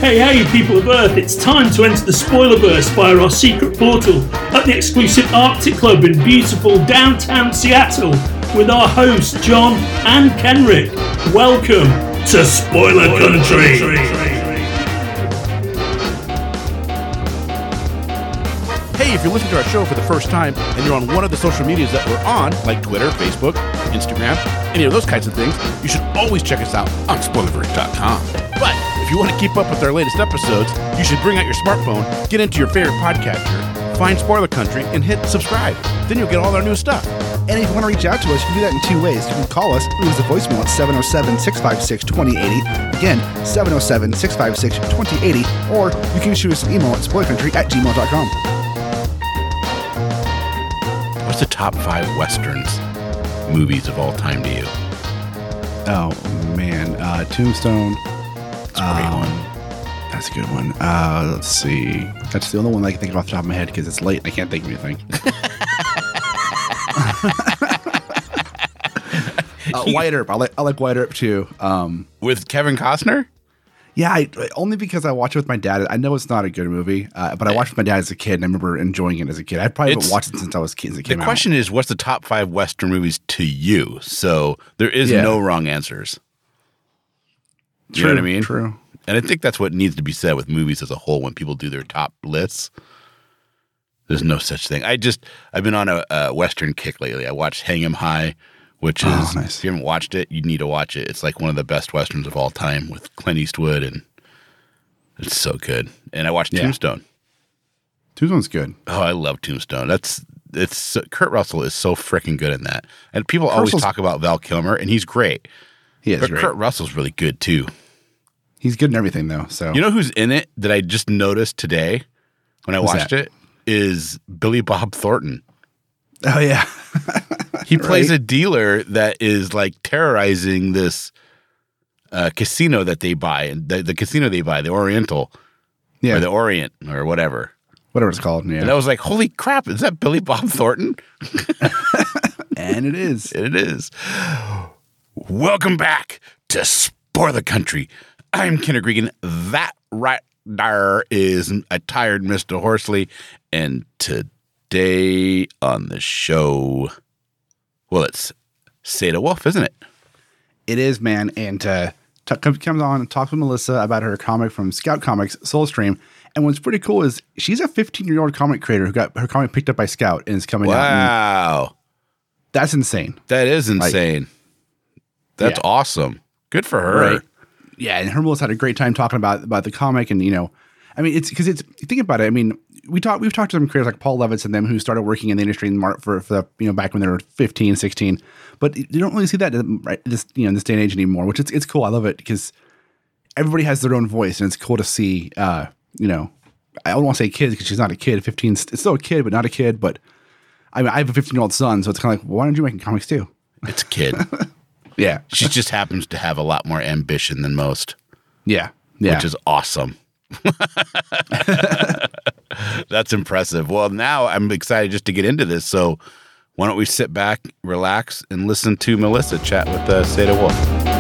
Hey, people of Earth, it's time to enter the Spoilerverse via our secret portal at the exclusive Arctic Club in beautiful downtown Seattle with our hosts, John and Kenrick. Welcome to Spoiler Country. Hey, if you're listening to our show for the first time and you're on one of the social medias that we're on, like Twitter, Facebook, Instagram, any of those kinds of things, you should always check us out on Spoilerverse.com. But if you want to keep up with our latest episodes, you should bring out your smartphone, get into your favorite podcatcher, find Spoiler Country, and hit subscribe. Then you'll get all our new stuff. And if you want to reach out to us, you can do that in two ways. You can call us, leave us a voicemail at 707-656-2080. Again, 707-656-2080. Or you can shoot us an email at spoilercountry@gmail.com. What's the top 5 Westerns movies of all time to you? Oh, man. Tombstone. That's a great one. That's a good one. Let's see. That's the only one I can think of off the top of my head because it's late and I can't think of anything. Wyatt Earp. I like Wyatt Earp too. With Kevin Costner? Yeah, only because I watched it with my dad. I know it's not a good movie, but I watched it with my dad as a kid, and I remember enjoying it as a kid. I probably haven't watched it since I was a kid. The question is, what's the top 5 Western movies to you? So there is no wrong answers. You know what I mean? True. And I think that's what needs to be said with movies as a whole when people do their top lists. There's no such thing. I've been on a Western kick lately. I watched Hang 'Em High, which is, nice. If you haven't watched it, you need to watch it. It's like one of the best Westerns of all time with Clint Eastwood, and it's so good. And I watched Tombstone. Tombstone's good. Oh, I love Tombstone. Kurt Russell is so freaking good in that. And people always talk about Val Kilmer, and he's great. He is great. Kurt Russell's really good too. He's good in everything, though. So you know who's in it that I just noticed today when I watched it is Billy Bob Thornton. Oh yeah, he plays a dealer that is like terrorizing this casino that they buy, and the casino they buy, the Oriental, or the Orient, or whatever it's called. Yeah, and I was like, "Holy crap! Is that Billy Bob Thornton?" And it is. It is. Welcome back to Spoiler Country. I'm Kenrick Regan. That right there is a tired Mr. Horsley. And today on the show, well, it's Seda Wolf, isn't it? It is, man. And comes on and talks with Melissa about her comic from Scout Comics, Soulstream. And what's pretty cool is she's a 15-year-old comic creator who got her comic picked up by Scout and is coming out. Wow. That's insane. That is insane. That's awesome. Good for her. Right. Yeah, and her and Melissa had a great time talking about the comic, and I mean, it's because think about it. I mean, we've talked to some creators like Paul Levitz and them who started working in the industry for the back when they were 15, 16, but you don't really see that in this day and age anymore. Which it's cool. I love it because everybody has their own voice, and it's cool to see. I don't want to say kids because she's not a kid. 15, it's still a kid, but not a kid. But I mean, I have a 15-year-old son, so it's kind of like, why aren't you making comics too? It's a kid. Yeah. She just happens to have a lot more ambition than most. Yeah. Which is awesome. That's impressive. Well, now I'm excited just to get into this. So why don't we sit back, relax, and listen to Melissa chat with Seda Wolf.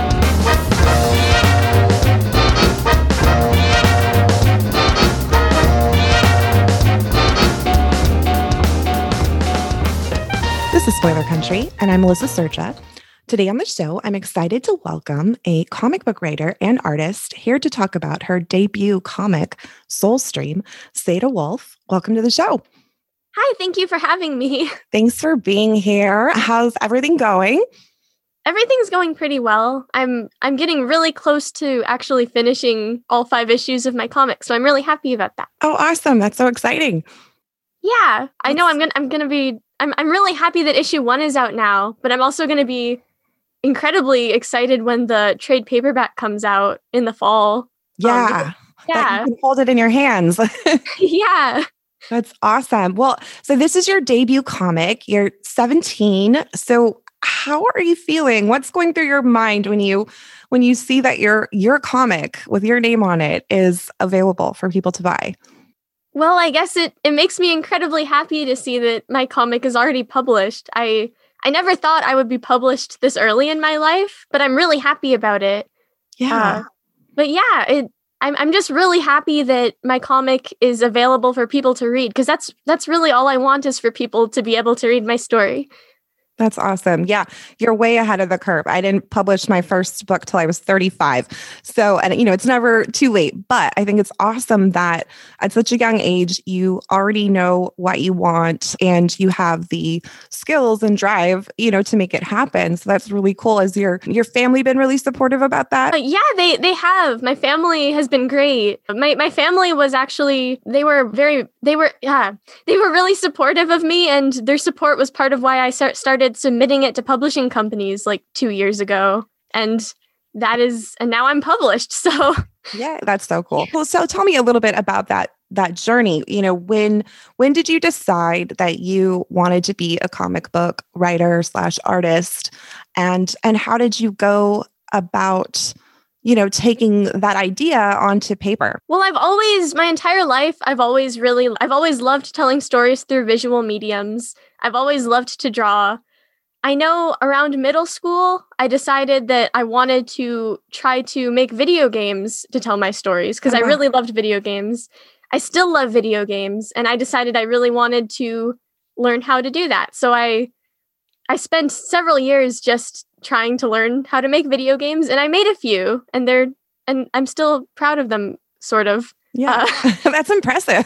This is Spoiler Country, and I'm Melissa Sercha. Today on the show, I'm excited to welcome a comic book writer and artist here to talk about her debut comic, Soulstream, Seda Wolf. Welcome to the show. Hi, thank you for having me. Thanks for being here. How's everything going? Everything's going pretty well. I'm getting really close to actually finishing all 5 issues of my comic, so I'm really happy about that. Oh, awesome. That's so exciting. Yeah, I know I'm really happy that issue 1 is out now, but I'm also going to be incredibly excited when the trade paperback comes out in the fall. Yeah. That you can hold it in your hands. Yeah. That's awesome. Well, so this is your debut comic. You're 17. So how are you feeling? What's going through your mind when you see that your comic with your name on it is available for people to buy? Well, I guess it makes me incredibly happy to see that my comic is already published. I never thought I would be published this early in my life, but I'm really happy about it. Yeah. But yeah, I'm just really happy that my comic is available for people to read, because that's really all I want, is for people to be able to read my story. That's awesome. Yeah, you're way ahead of the curve. I didn't publish my first book till I was 35. So, and it's never too late, but I think it's awesome that at such a young age, you already know what you want and you have the skills and drive, to make it happen. So that's really cool. Has your family been really supportive about that? Yeah, they have. My family has been great. My family was actually, they were really supportive of me, and their support was part of why I started submitting it to publishing companies like 2 years ago. And now I'm published. So yeah, that's so cool. Well, so tell me a little bit about that journey. When did you decide that you wanted to be a comic book writer / artist? And how did you go about, taking that idea onto paper? Well, my entire life, I've always loved telling stories through visual mediums. I've always loved to draw. I know around middle school, I decided that I wanted to try to make video games to tell my stories, because I really loved video games. I still love video games, and I decided I really wanted to learn how to do that. So I spent several years just trying to learn how to make video games, and I made a few, and I'm still proud of them, sort of. Yeah, that's impressive.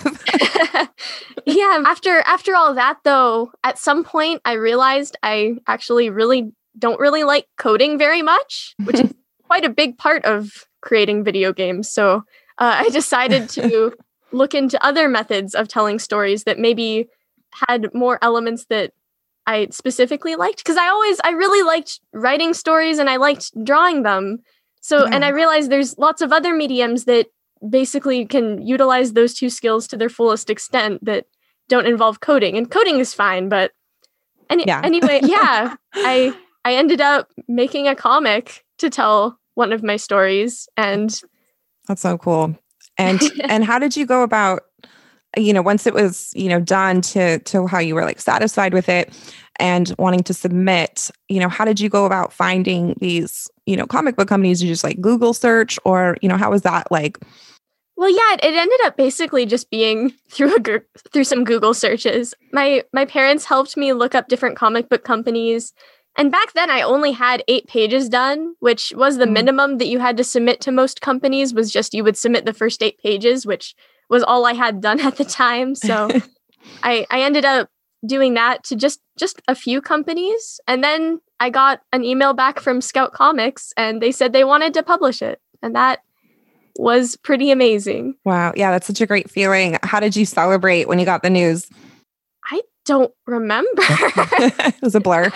Yeah. After all that, though, at some point I realized I actually don't really like coding very much, which is quite a big part of creating video games. So I decided to look into other methods of telling stories that maybe had more elements that I specifically liked, because I really liked writing stories and I liked drawing them. So, and I realized there's lots of other mediums that basically can utilize those two skills to their fullest extent that don't involve coding. And coding is fine, but anyway, yeah, I ended up making a comic to tell one of my stories, and that's so cool. And and how did you go about, once it was, done to how you were like satisfied with it and wanting to submit, how did you go about finding these, comic book companies? You just like Google search, or, how was that like? Well, yeah, it ended up basically just being through some Google searches. My parents helped me look up different comic book companies. And back then I only had 8 pages done, which was the minimum that you had to submit to most companies, was just you would submit the first 8 pages, which was all I had done at the time. So I ended up doing that to just a few companies. And then I got an email back from Scout Comics, and they said they wanted to publish it. And that was pretty amazing. Wow. Yeah, that's such a great feeling. How did you celebrate when you got the news? I don't remember. It was a blur.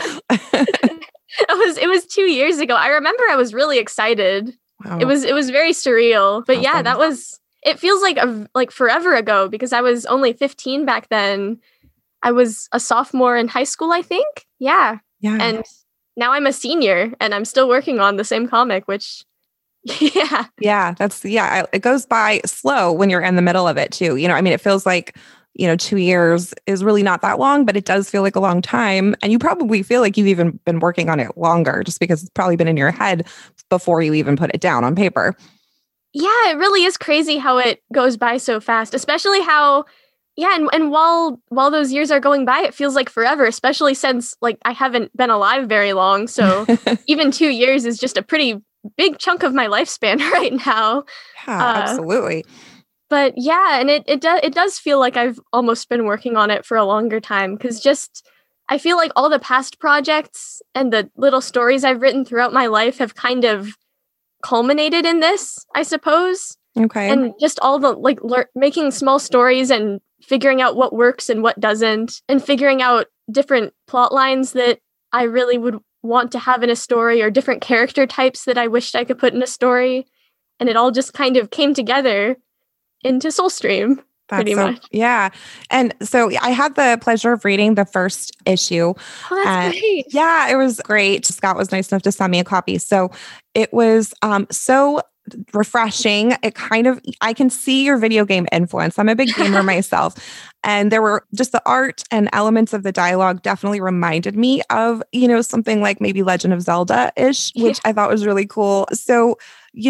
It was 2 years ago. I remember I was really excited. Wow. It was very surreal. But awesome. Yeah, it feels like forever ago, because I was only 15 back then. I was a sophomore in high school, I think. Yeah. Yeah. And now I'm a senior and I'm still working on the same comic, which yeah. Yeah, it goes by slow when you're in the middle of it too. It feels like, 2 years is really not that long, but it does feel like a long time. And you probably feel like you've even been working on it longer, just because it's probably been in your head before you even put it down on paper. Yeah, it really is crazy how it goes by so fast, especially how, and while those years are going by, it feels like forever, especially since I haven't been alive very long. So even 2 years is just a pretty big chunk of my lifespan right now. Yeah, absolutely. But yeah, and it does feel like I've almost been working on it for a longer time, because I feel like all the past projects and the little stories I've written throughout my life have kind of culminated in this, I suppose. Okay. And just all the making small stories and figuring out what works and what doesn't, and figuring out different plot lines that I really would want to have in a story, or different character types that I wished I could put in a story. And it all just kind of came together into Soulstream, pretty much. Yeah. And so I had the pleasure of reading the first issue. Oh, that's great. Yeah, it was great. Scott was nice enough to send me a copy. So it was so refreshing. I can see your video game influence. I'm a big gamer myself. And there were just the art and elements of the dialogue definitely reminded me of, something like maybe Legend of Zelda-ish, which I thought was really cool. So,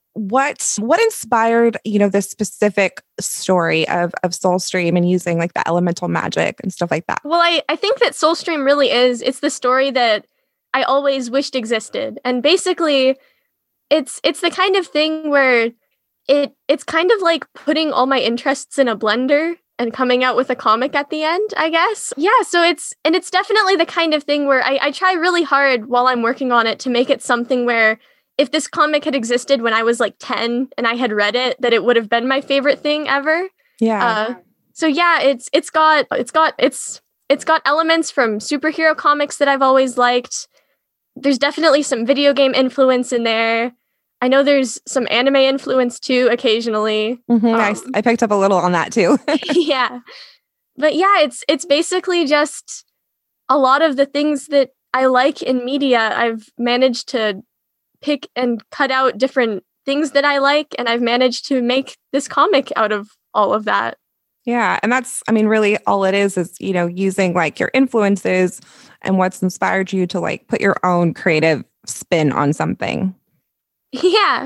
what inspired, this specific story of Soulstream and using like the elemental magic and stuff like that? Well, I think that Soulstream really it's the story that I always wished existed. And basically it's the kind of thing where it's kind of like putting all my interests in a blender and coming out with a comic at the end, I guess. Yeah, so it's definitely the kind of thing where I try really hard while I'm working on it to make it something where if this comic had existed when I was like 10 and I had read it, that it would have been my favorite thing ever. Yeah. So yeah, it's got elements from superhero comics that I've always liked. There's definitely some video game influence in there. I know there's some anime influence too, occasionally. Mm-hmm. I picked up a little on that too. Yeah. But yeah, it's basically just a lot of the things that I like in media. I've managed to pick and cut out different things that I like, and I've managed to make this comic out of all of that. Yeah. And that's, really all it is, using like your influences and what's inspired you to like put your own creative spin on something. Yeah.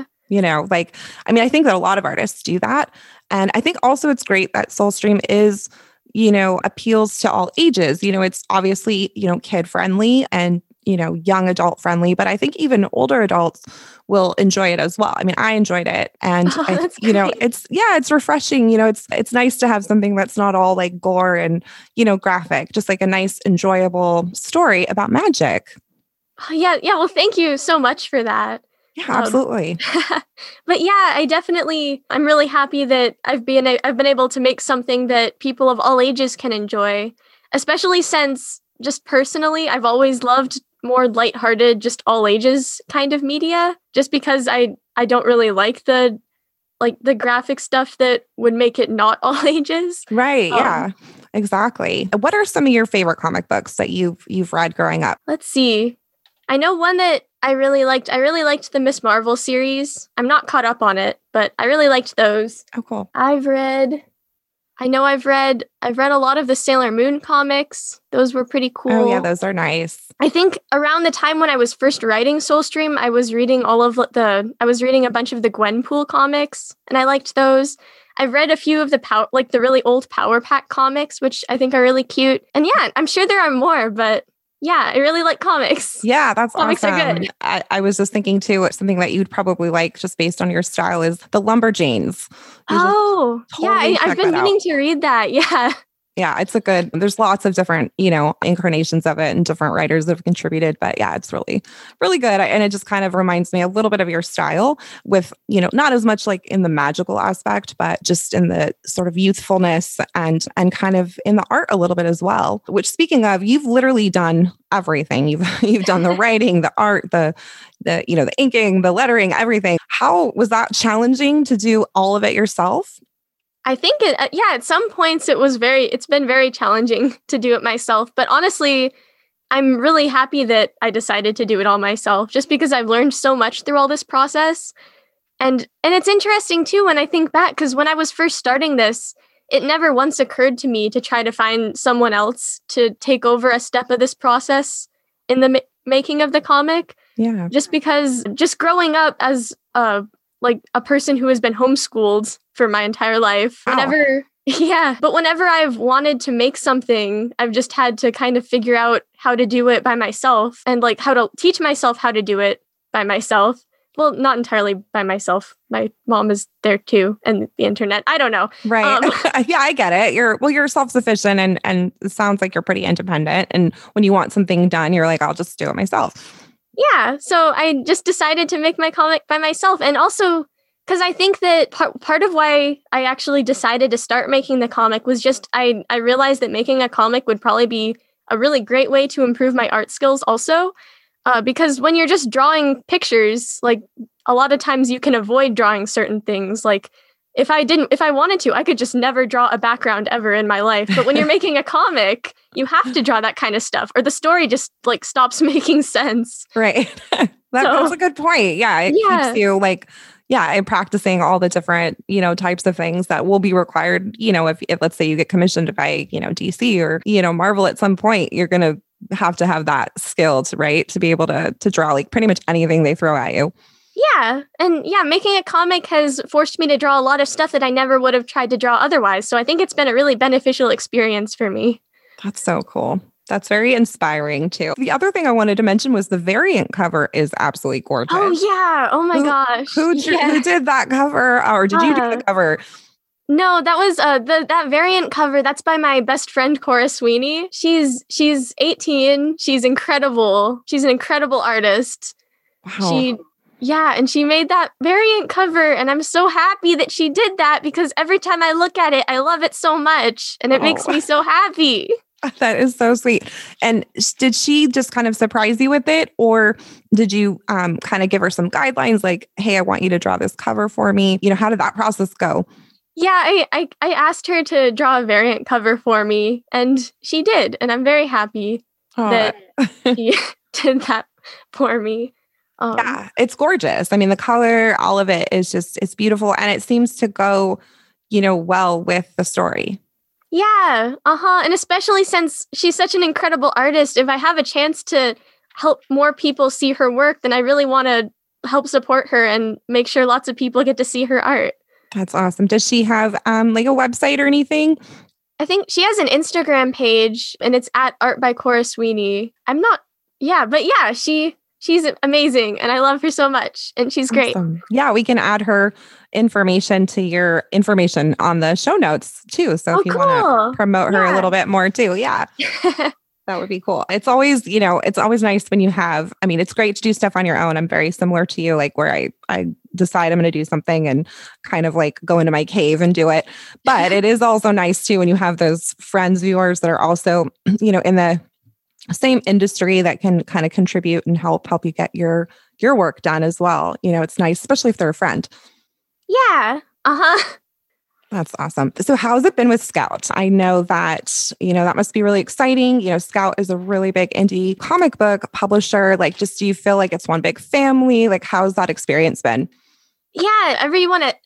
I think that a lot of artists do that. And I think also it's great that Soulstream is, appeals to all ages. It's obviously, kid friendly and, young adult friendly, but I think even older adults will enjoy it as well. I enjoyed it, and it's refreshing. It's nice to have something that's not all like gore and, graphic, just like a nice, enjoyable story about magic. Yeah. Well, thank you so much for that. Yeah, absolutely. But yeah, I'm really happy that I've been able to make something that people of all ages can enjoy, especially since just personally, I've always loved more lighthearted, just all ages kind of media, just because I don't really like the graphic stuff that would make it not all ages. Right. Yeah, exactly. What are some of your favorite comic books that you've read growing up? Let's see. I know one that I really liked. I really liked the Ms. Marvel series. I'm not caught up on it, but I really liked those. Oh, cool. I've read a lot of the Sailor Moon comics. Those were pretty cool. Oh yeah, those are nice. I think around the time when I was first writing Soulstream, I was reading a bunch of the Gwenpool comics, and I liked those. I've read a few of the really old Power Pack comics, which I think are really cute. And yeah, I'm sure there are more, but yeah, I really like comics. Yeah, that's comics awesome. Are good. I was just thinking too, something that you'd probably like just based on your style is the Lumberjanes. I've been meaning to read that. Yeah. Yeah, there's lots of different, incarnations of it and different writers that have contributed. But yeah, it's really, really good. And it just kind of reminds me a little bit of your style with, not as much like in the magical aspect, but just in the sort of youthfulness and kind of in the art a little bit as well. Which, speaking of, you've literally done everything. You've done the writing, the art, the inking, the lettering, everything. How was that challenging to do all of it yourself? I think at some points it's been very challenging to do it myself. But honestly, I'm really happy that I decided to do it all myself, just because I've learned so much through all this process. And it's interesting too, when I think back, because when I was first starting this, it never once occurred to me to try to find someone else to take over a step of this process in the making of the comic. Yeah. Just because growing up as a person who has been homeschooled for my entire life. Wow. Whenever I've wanted to make something, I've just had to kind of figure out how to do it by myself and like how to teach myself how to do it by myself. Well, not entirely by myself. My mom is there too, and the internet. I don't know. Right. Yeah, I get it. You're self-sufficient and it sounds like you're pretty independent. And when you want something done, you're like, I'll just do it myself. Yeah, so I just decided to make my comic by myself. And also, because I think that part of why I actually decided to start making the comic was just I realized that making a comic would probably be a really great way to improve my art skills also. Because when you're just drawing pictures, like a lot of times you can avoid drawing certain things. Like if I wanted to, I could just never draw a background ever in my life. But when you're making a comic, you have to draw that kind of stuff or the story just like stops making sense. Right. That's a good point. Yeah. It keeps you like, and practicing all the different, types of things that will be required, if let's say you get commissioned by, DC or, Marvel at some point, you're going to have that skill to be able to draw like pretty much anything they throw at you. Yeah. And yeah, making a comic has forced me to draw a lot of stuff that I never would have tried to draw otherwise. So I think it's been a really beneficial experience for me. That's so cool. That's very inspiring too. The other thing I wanted to mention was the variant cover is absolutely gorgeous. Oh yeah. Oh my gosh. Who did that cover? Or did you do the cover? No, that was that variant cover. That's by my best friend Cora Sweeney. She's 18. She's incredible. She's an incredible artist. Wow. And she made that variant cover, and I'm so happy that she did that because every time I look at it, I love it so much, and it makes me so happy. That is so sweet. And did she just kind of surprise you with it, or did you kind of give her some guidelines like, hey, I want you to draw this cover for me? You know, how did that process go? Yeah, I asked her to draw a variant cover for me, and she did, and I'm very happy that she did that for me. Yeah, it's gorgeous. I mean, the color, all of it is just, it's beautiful. And it seems to go, well with the story. Yeah. And especially since she's such an incredible artist, if I have a chance to help more people see her work, then I really want to help support her and make sure lots of people get to see her art. That's awesome. Does she have like a website or anything? I think she has an Instagram page and it's at Art by Cora Sweeney. She's amazing and I love her so much and she's great. Awesome. Yeah, we can add her information to your information on the show notes too. So if you want to promote her a little bit more too. Yeah. That would be cool. It's always, it's always nice when you have, I mean, it's great to do stuff on your own. I'm very similar to you, like where I decide I'm going to do something and kind of like go into my cave and do it. But it is also nice too when you have those friends, viewers that are also, in the same industry that can kind of contribute and help you get your work done as well. It's nice, especially if they're a friend. Yeah. That's awesome. So how's it been with Scout? I know that, that must be really exciting. Scout is a really big indie comic book publisher. Like, just, do you feel like it's one big family? Like, how's that experience been? Yeah, everyone at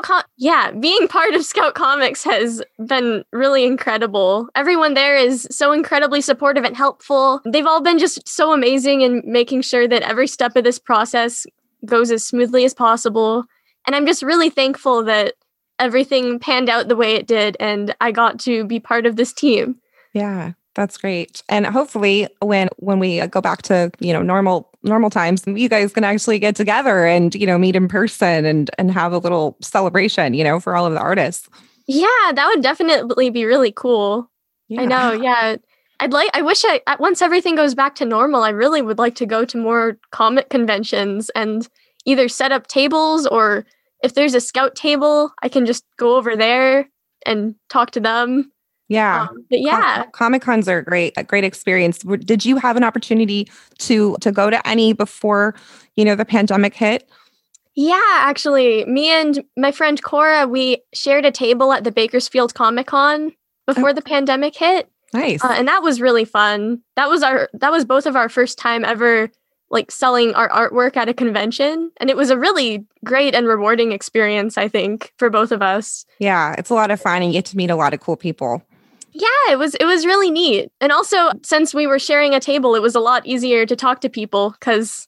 being part of Scout Comics has been really incredible. Everyone there is so incredibly supportive and helpful. They've all been just so amazing in making sure that every step of this process goes as smoothly as possible. And I'm just really thankful that everything panned out the way it did and I got to be part of this team. Yeah, that's great. And hopefully when we go back to, normal times, you guys can actually get together and, meet in person and have a little celebration, for all of the artists. Yeah, that would definitely be really cool. Yeah. I know. Yeah. Once everything goes back to normal, I really would like to go to more comic conventions and either set up tables, or if there's a Scout table, I can just go over there and talk to them. Yeah. But yeah. Comic-Cons are a great experience. Did you have an opportunity to go to any before, the pandemic hit? Yeah, actually, me and my friend Cora, we shared a table at the Bakersfield Comic-Con before the pandemic hit. Nice. And that was really fun. That was both of our first time ever like selling our artwork at a convention. And it was a really great and rewarding experience, I think, for both of us. Yeah, it's a lot of fun and you get to meet a lot of cool people. Yeah, it was really neat. And also, since we were sharing a table, it was a lot easier to talk to people because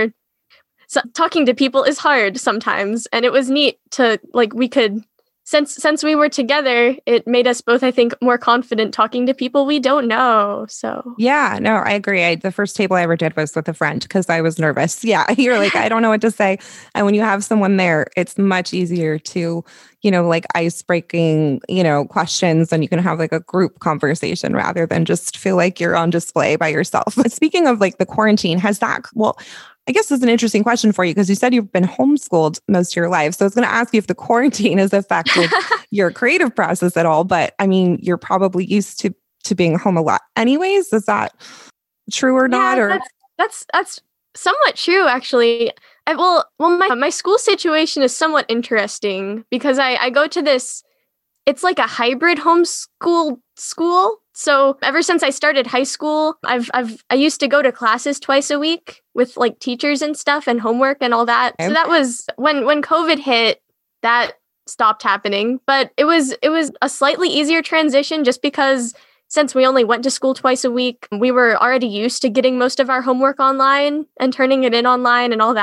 talking to people is hard sometimes. And it was neat to, like, we could, since we were together, it made us both, I think, more confident talking to people we don't know. So yeah, no, I agree. The first table I ever did was with a friend because I was nervous. Yeah, you're like, I don't know what to say. And when you have someone there, it's much easier to, like ice-breaking, questions, and you can have like a group conversation rather than just feel like you're on display by yourself. But speaking of like the quarantine, I guess this is an interesting question for you because you said you've been homeschooled most of your life. So I was going to ask you if the quarantine has affected your creative process at all. But I mean, you're probably used to being home a lot anyways. Is that true or not? Or that's somewhat true, actually. My school situation is somewhat interesting because I go to this, it's like a hybrid homeschool school. So ever since I started high school, I used to go to classes twice a week with like teachers and stuff and homework and all that. So that was when COVID hit, that stopped happening. But it was a slightly easier transition just because since we only went to school twice a week, we were already used to getting most of our homework online and turning it in online and all that.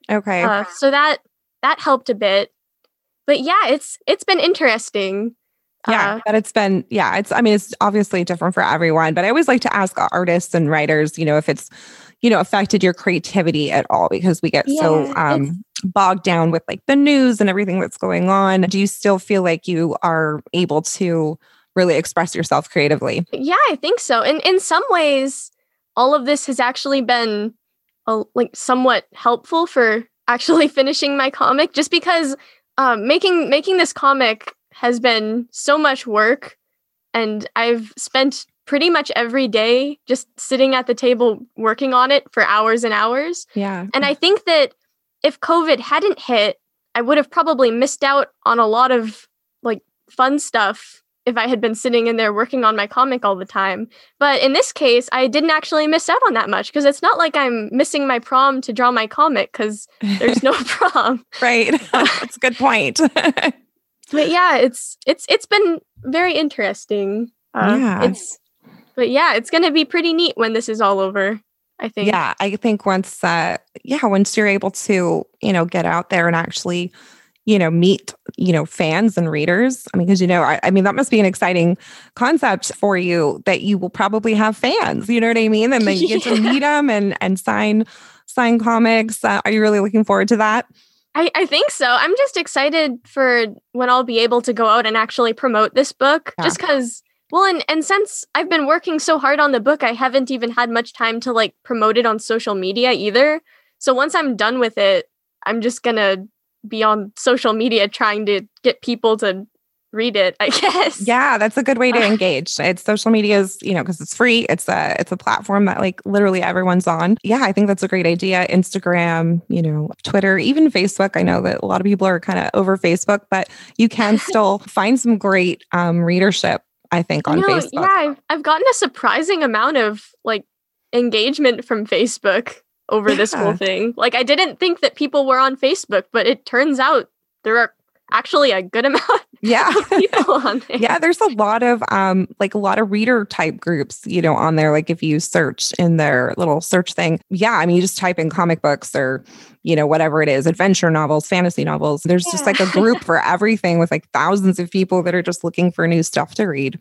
Okay. So that helped a bit. But yeah, it's been interesting. But it's obviously different for everyone, but I always like to ask artists and writers, if it's, affected your creativity at all, because we get so bogged down with like the news and everything that's going on. Do you still feel like you are able to really express yourself creatively? Yeah, I think so. And in some ways, all of this has actually been somewhat helpful for actually finishing my comic, just because making this comic has been so much work, and I've spent pretty much every day just sitting at the table working on it for hours and hours. Yeah. And I think that if COVID hadn't hit, I would have probably missed out on a lot of like fun stuff if I had been sitting in there working on my comic all the time. But in this case, I didn't actually miss out on that much, because it's not like I'm missing my prom to draw my comic, because there's no prom. Right. That's a good point. But yeah, it's been very interesting. It's going to be pretty neat when this is all over, I think. Yeah, I think once you're able to, get out there and actually, meet, fans and readers. I mean, because, that must be an exciting concept for you, that you will probably have fans, you know what I mean? And then you get to meet them and sign comics. Are you really looking forward to that? I think so. I'm just excited for when I'll be able to go out and actually promote this book, just because, and since I've been working so hard on the book, I haven't even had much time to like promote it on social media either. So once I'm done with it, I'm just going to be on social media trying to get people to read it, I guess. Yeah, that's a good way to engage. It's social media is, because it's free. It's a platform that like literally everyone's on. Yeah, I think that's a great idea. Instagram, Twitter, even Facebook. I know that a lot of people are kind of over Facebook, but you can still find some great readership, I think, on Facebook. Yeah, I've gotten a surprising amount of like engagement from Facebook over this whole thing. Like, I didn't think that people were on Facebook, but it turns out there are actually a good amount of people on there. Yeah, there's a lot of reader type groups, on there. Like if you search in their little search thing, you just type in comic books or, whatever it is, adventure novels, fantasy novels. There's just like a group for everything with like thousands of people that are just looking for new stuff to read.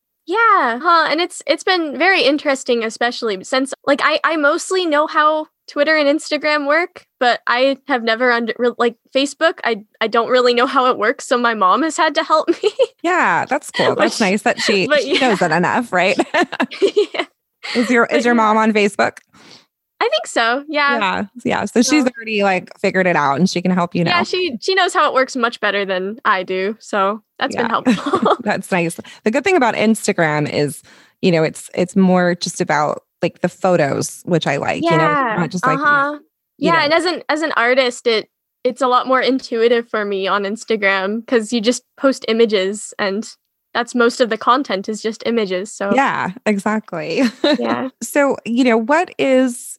Yeah, and it's been very interesting, especially since like I mostly know how Twitter and Instagram work, but I have never Facebook. I don't really know how it works, so my mom has had to help me. Yeah, that's cool. That's nice that she knows it enough, right? Yeah. Is your mom on Facebook? I think so. Yeah. Yeah. So she's already like figured it out, and she can help you now. Yeah, she knows how it works much better than I do. So that's been helpful. That's nice. The good thing about Instagram is, it's more just about like the photos, which I like. Not just like and as an artist, it's a lot more intuitive for me on Instagram, because you just post images, and that's most of the content is just images. So yeah, exactly. Yeah. So, what is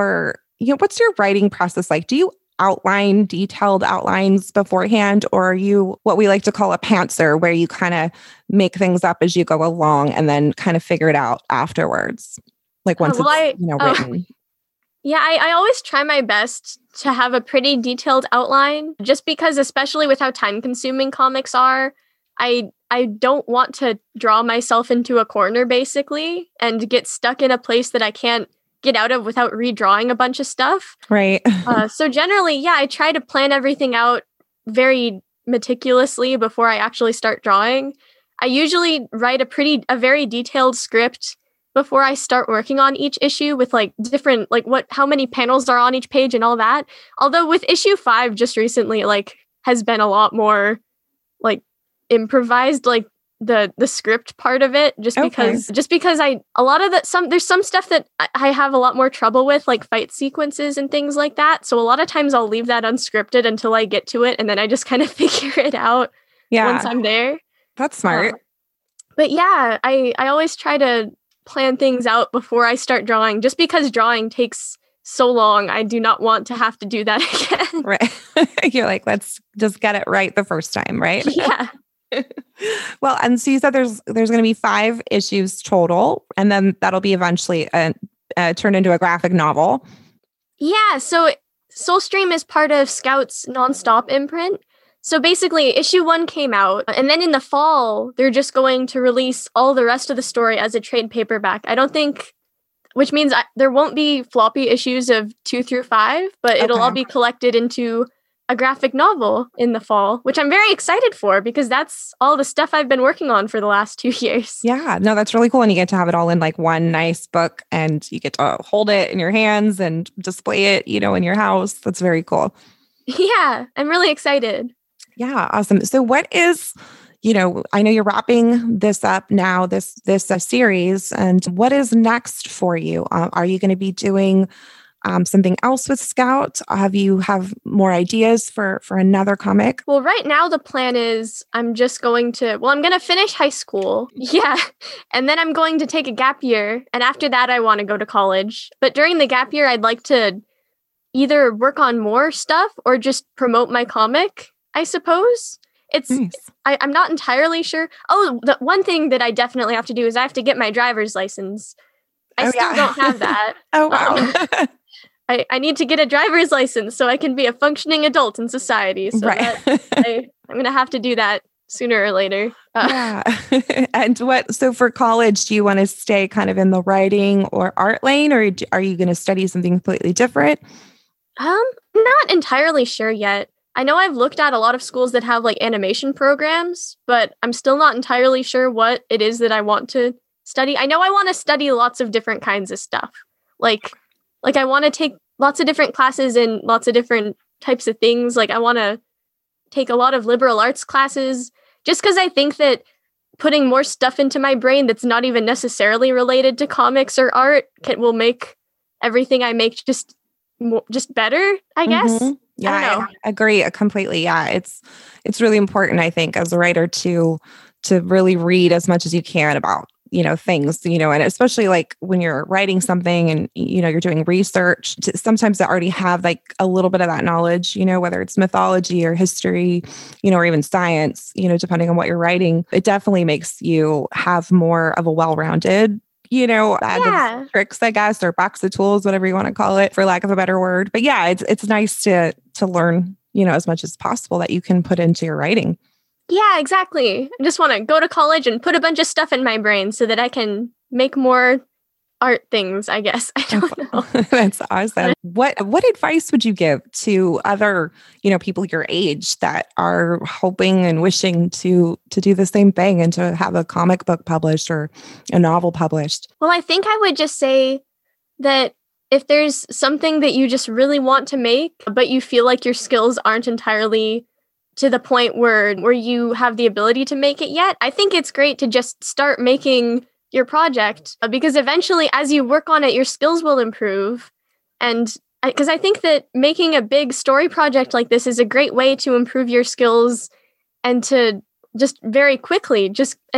what's your writing process like? Do you outline detailed outlines beforehand, or are you what we like to call a pantser, where you kind of make things up as you go along and then kind of figure it out afterwards? Like once written. Yeah, I always try my best to have a pretty detailed outline, just because, especially with how time-consuming comics are, I don't want to draw myself into a corner, basically, and get stuck in a place that I can't get out of without redrawing a bunch of stuff. Right. So generally, I try to plan everything out very meticulously before I actually start drawing. I usually write a very detailed script before I start working on each issue, with like different, like how many panels are on each page and all that. Although with issue 5 just recently, like has been a lot more like improvised, like the script part of it, just because there's some stuff that I have a lot more trouble with, like fight sequences and things like that. So a lot of times I'll leave that unscripted until I get to it, and then I just kind of figure it out once I'm there. That's smart. But yeah, I always try to plan things out before I start drawing, just because drawing takes so long. I do not want to have to do that again. Right. You're like, let's just get it right the first time, right? Yeah. Well, and so you said there's going to be 5 issues total, and then that'll be eventually turned into a graphic novel. Yeah. So Soulstream is part of Scout's Nonstop imprint. So basically, issue 1 came out, and then in the fall, they're just going to release all the rest of the story as a trade paperback. Which means there won't be floppy issues of 2 through 5, but it'll all be collected into a graphic novel in the fall, which I'm very excited for because that's all the stuff I've been working on for the last 2 years. Yeah, no, that's really cool. And you get to have it all in like one nice book and you get to hold it in your hands and display it, in your house. That's very cool. Yeah, I'm really excited. Yeah, awesome. So what is, I know you're wrapping this up now, this series, and what is next for you? Are you going to be doing something else with Scout? Have more ideas for another comic? Well, right now the plan is I'm going to finish high school. Yeah. And then I'm going to take a gap year. And after that, I want to go to college. But during the gap year, I'd like to either work on more stuff or just promote my comic, I suppose. It's nice. I'm not entirely sure. Oh, the one thing that I definitely have to do is I have to get my driver's license. I still don't have that. Oh, wow. I need to get a driver's license so I can be a functioning adult in society. So right. I'm going to have to do that sooner or later. Yeah. And so for college, do you want to stay kind of in the writing or art lane, or are you going to study something completely different? Not entirely sure yet. I know I've looked at a lot of schools that have like animation programs, but I'm still not entirely sure what it is that I want to study. I know I want to study lots of different kinds of stuff. Like I want to take lots of different classes in lots of different types of things. Like I want to take a lot of liberal arts classes just because I think that putting more stuff into my brain that's not even necessarily related to comics or art will make everything I make just better, I guess. Mm-hmm. Yeah, I agree completely. Yeah, it's really important, I think, as a writer to really read as much as you can about, things, and especially like when you're writing something and, you're doing research, sometimes I already have like a little bit of that knowledge, whether it's mythology or history, or even science, depending on what you're writing, it definitely makes you have more of a well-rounded bag of tricks, I guess, or box of tools, whatever you want to call it, for lack of a better word. But yeah, it's nice to learn, as much as possible that you can put into your writing. Yeah, exactly. I just want to go to college and put a bunch of stuff in my brain so that I can make more art things, I guess. I don't know. That's awesome. What advice would you give to other, people your age that are hoping and wishing to do the same thing and to have a comic book published or a novel published? Well, I think I would just say that if there's something that you just really want to make, but you feel like your skills aren't entirely to the point where you have the ability to make it yet, I think it's great to just start making your project, because eventually as you work on it, your skills will improve. And because I think that making a big story project like this is a great way to improve your skills and to just very quickly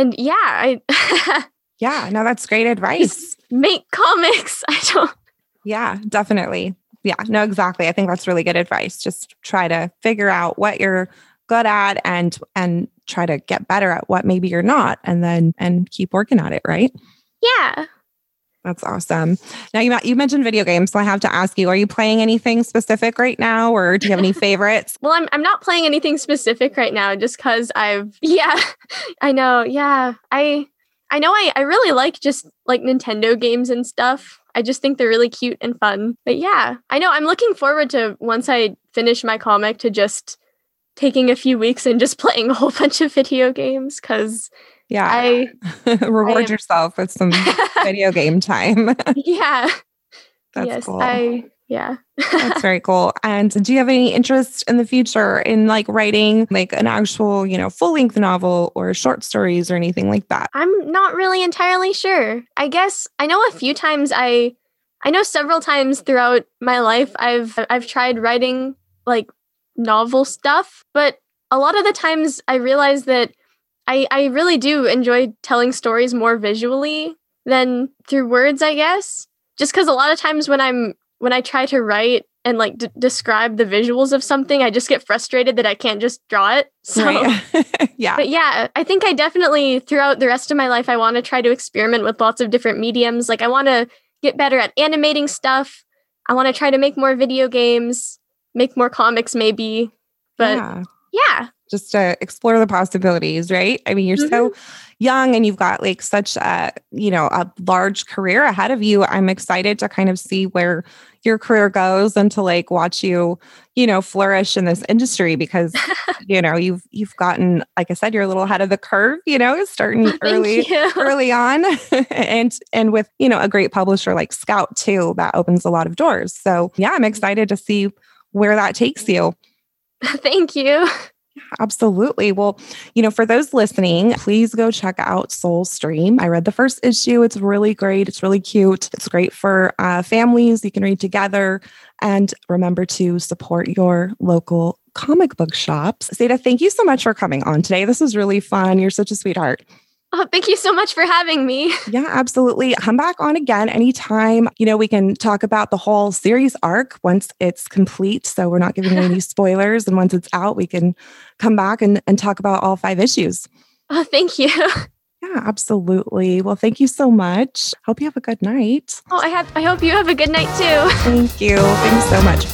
yeah, no, that's great advice. Just make comics. Yeah, definitely. Yeah, no, exactly. I think that's really good advice. Just try to figure out what you're good at and try to get better at what maybe you're not, and keep working at it, right? Yeah. That's awesome. Now you mentioned video games, so I have to ask you, are you playing anything specific right now, or do you have any favorites? Well, I'm not playing anything specific right now just because I know. Yeah. I know I really like just like Nintendo games and stuff. I just think they're really cute and fun. But yeah, I know I'm looking forward to, once I finish my comic, to just taking a few weeks and just playing a whole bunch of video games, because reward yourself with some video game time. Yeah. That's cool. That's very cool. And do you have any interest in the future in like writing like an actual, full-length novel or short stories or anything like that? I'm not really entirely sure. I guess I know a few times I know several times throughout my life I've tried writing like novel stuff, but a lot of the times I realize that I really do enjoy telling stories more visually than through words, I guess. Just because a lot of times when I try to write and like describe the visuals of something, I just get frustrated that I can't just draw it. So, right. Yeah. But yeah, I think I definitely, throughout the rest of my life, I want to try to experiment with lots of different mediums. Like I want to get better at animating stuff. I want to try to make more video games. make more comics maybe. But yeah. Just to explore the possibilities, right? I mean, you're so young and you've got like such a large career ahead of you. I'm excited to kind of see where your career goes and to like watch you, flourish in this industry because, you've gotten, like I said, you're a little ahead of the curve, starting early on and with, a great publisher like Scout too, that opens a lot of doors. So yeah, I'm excited to see where that takes you. Thank you. Absolutely. Well, for those listening, please go check out Soulstream. I read the first issue. It's really great. It's really cute. It's great for families. You can read together. And remember to support your local comic book shops. Seda, thank you so much for coming on today. This was really fun. You're such a sweetheart. Oh, thank you so much for having me. Yeah, absolutely. Come back on again anytime. We can talk about the whole series arc once it's complete. So we're not giving any spoilers. And once it's out, we can come back and talk about all 5 issues. Oh, thank you. Yeah, absolutely. Well, thank you so much. Hope you have a good night. Oh, I hope you have a good night too. Thank you. Thanks so much.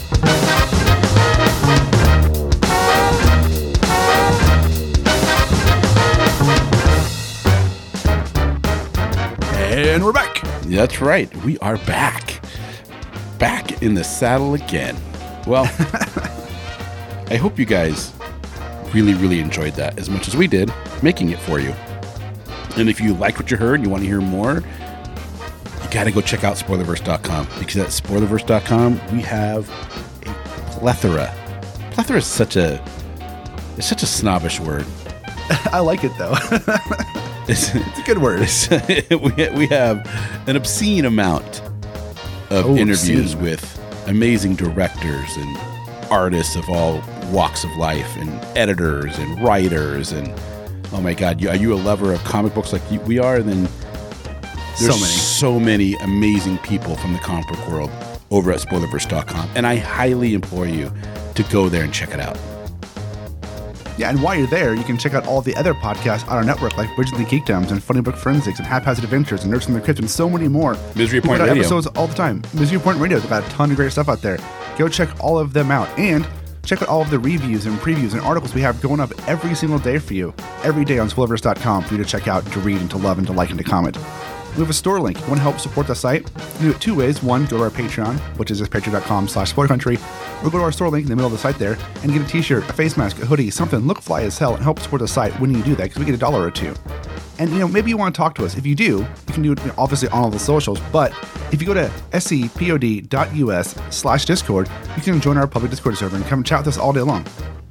And we're back. That's right. We are back. Back in the saddle again. Well, I hope you guys really, really enjoyed that as much as we did making it for you. And if you liked what you heard and you want to hear more, you got to go check out Spoilerverse.com because at Spoilerverse.com, we have a plethora. Plethora is such a snobbish word. I like it though. It's a good word. We have an obscene amount of interviews with amazing directors and artists of all walks of life and editors and writers. And oh my God, are you a lover of comic books like we are? And then there's so many amazing people from the comic book world over at Spoilerverse.com. And I highly implore you to go there and check it out. Yeah, and while you're there, you can check out all the other podcasts on our network, like Bridges and Geekdoms and Funny Book Forensics and Haphazard Adventures and Nerds from the Crypt and so many more. Misery Point Radio. Episodes all the time. Misery Point Radio. We've got a ton of great stuff out there. Go check all of them out. And check out all of the reviews and previews and articles we have going up every single day for you. Every day on Spoilerverse.com for you to check out, to read, and to love, and to like, and to comment. We have a store link. If you want to help support the site, you can do it 2 ways. One, go to our Patreon, which is just patreon.com/spoilercountry, or go to our store link in the middle of the site there and get a t-shirt, a face mask, a hoodie, something, look fly as hell, and help support the site when you do that, because we get $1 or $2. And, maybe you want to talk to us. If you do, you can do it obviously on all the socials, but if you go to scpod.us/Discord, you can join our public Discord server and come chat with us all day long.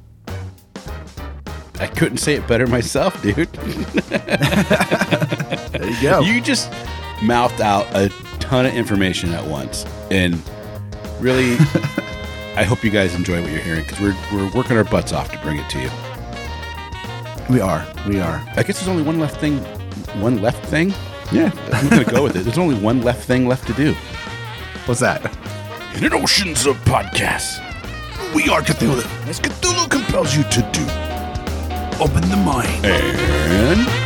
I couldn't say it better myself, dude. There you go. You just mouthed out a ton of information at once. And really, I hope you guys enjoy what you're hearing because we're working our butts off to bring it to you. We are. I guess there's only one left thing. Yeah, I'm going to go with it. There's only one left thing left to do. What's that? In an oceans of podcasts, we are Cthulhu, as Cthulhu compels you to do. Open the mind. And